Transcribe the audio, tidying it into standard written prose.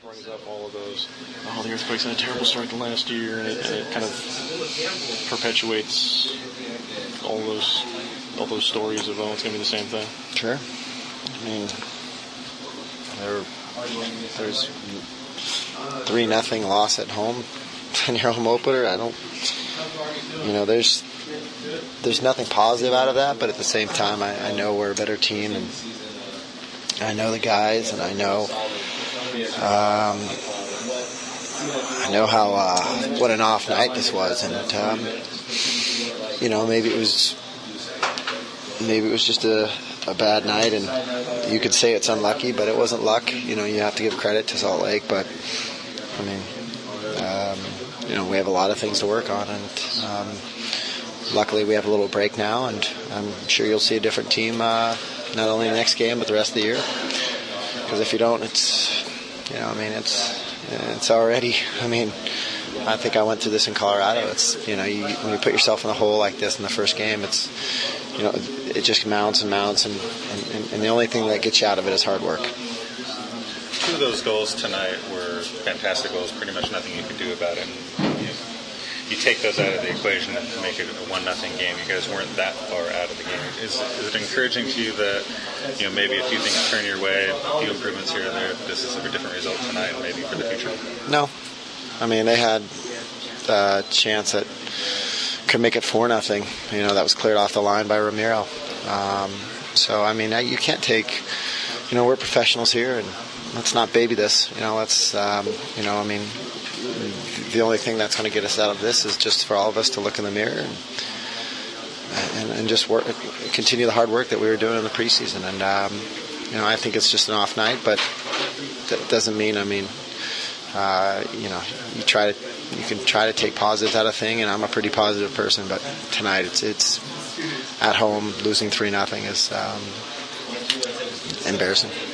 brings up all of those. Oh, the Earthquakes had a terrible start to last year, and it kind of perpetuates all those stories of it's going to be the same thing. Sure. I mean, there's 3-0 loss at home in your home opener. There's nothing positive out of that, but at the same time, I know we're a better team, and I know the guys, and I know how what an off night this was, and maybe it was just a bad night, and you could say it's unlucky, but it wasn't luck. You have to give credit to Salt Lake, but I mean, we have a lot of things to work on, and luckily we have a little break now, and I'm sure you'll see a different team not only the next game but the rest of the year. Because if you don't, it's already. I mean, I think I went through this in Colorado. It's when you put yourself in a hole like this in the first game, it's it just mounts and mounts, and the only thing that gets you out of it is hard work. 2 of those goals tonight were fantastic goals. Pretty much nothing you could do about it. You take those out of the equation and make it a 1-0 game. You guys weren't that far out of the game. Is it encouraging to you that maybe a few things turn your way, a few improvements here and there? This is a different result tonight, maybe for the future. No, I mean they had a chance that could make it 4-0. That was cleared off the line by Ramiro. So I mean you can't take. We're professionals here, and let's not baby this. Let's. The only thing that's going to get us out of this is just for all of us to look in the mirror and just work, continue the hard work that we were doing in the preseason. And I think it's just an off night, but that doesn't mean. You can try to take positives out of thing, and I'm a pretty positive person. But tonight, it's at home losing 3-0 is embarrassing.